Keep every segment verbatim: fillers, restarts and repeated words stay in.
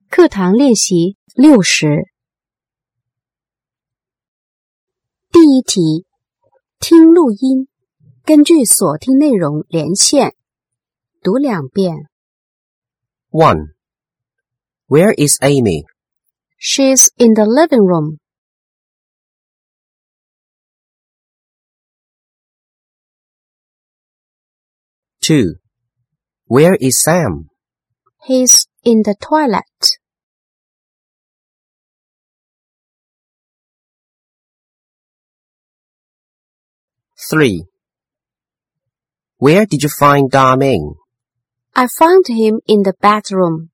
课堂练习六十。第一题，听录音，根据所听内容连线，读两遍。 one. Where is Amy? She's in the living room. two. Where is Sam? He's in the toilet. three. Where did you find Da-Ming? I found him in the bathroom.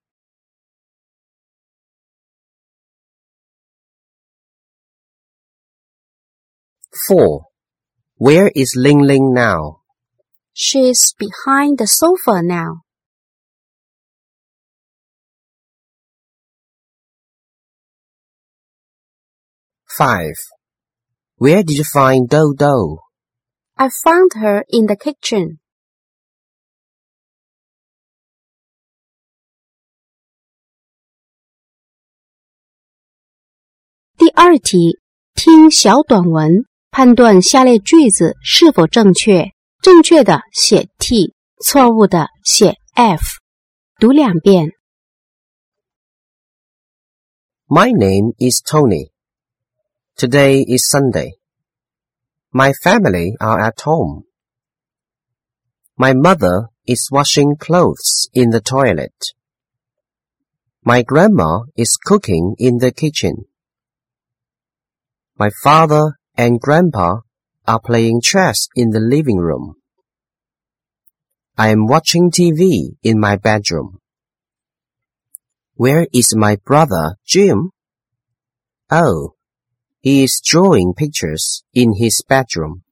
four. Where is Ling Ling now? She's behind the sofa now. five. Where did you find Dodo? I found her in the kitchen. 第二题，听小短文，判断下列句子是否正确。正确的写 T， 错误的写 F。读两遍。 My name is Tony. Today is Sunday. My family are at home. My mother is washing clothes in the toilet. My grandma is cooking in the kitchen. My father and grandpa are playing chess in the living room. I am watching T V in my bedroom. Where is my brother, Jim? Oh, he is drawing pictures in his bedroom.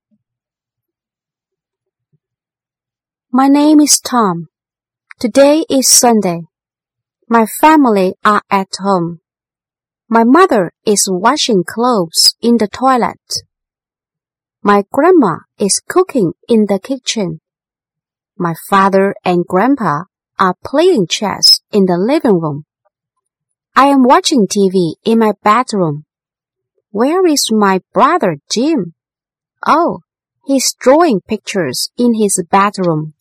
My name is Tom. Today is Sunday. My family are at home. My mother is washing clothes in the toilet. My grandma is cooking in the kitchen. My father and grandpa are playing chess in the living room. I am watching T V in my bedroom. Where is my brother Jim? Oh, he's drawing pictures in his bedroom.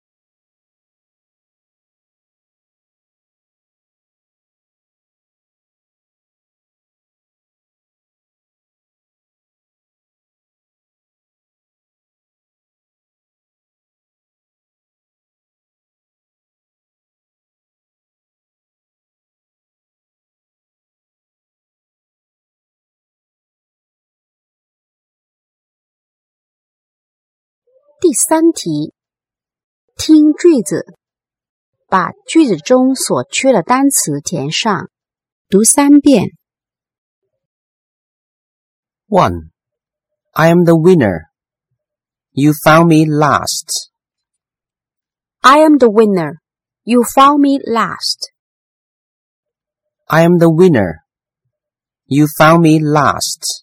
第三题，听句子，把句子中所缺的单词填上，读三遍。 one. I am the winner. You found me last. I am the winner. You found me last. I am the winner. You found me last.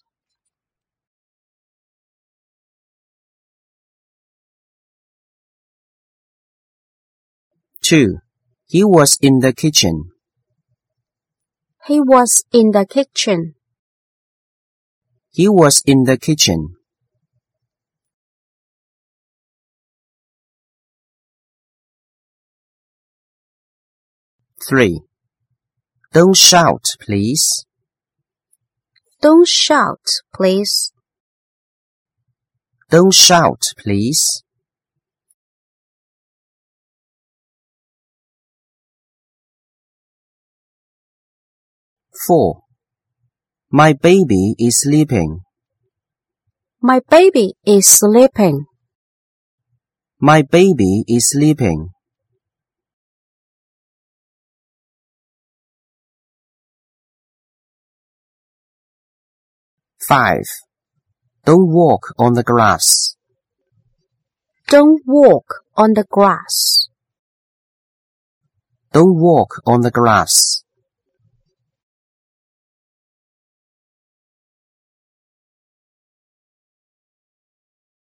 two. He was in the kitchen. He was in the kitchen. He was in the kitchen. three. Don't shout, please. Don't shout, please. Don't shout, please. four. My baby is sleeping. My baby is sleeping. My baby is sleeping. five. Don't walk on the grass. Don't walk on the grass. Don't walk on the grass.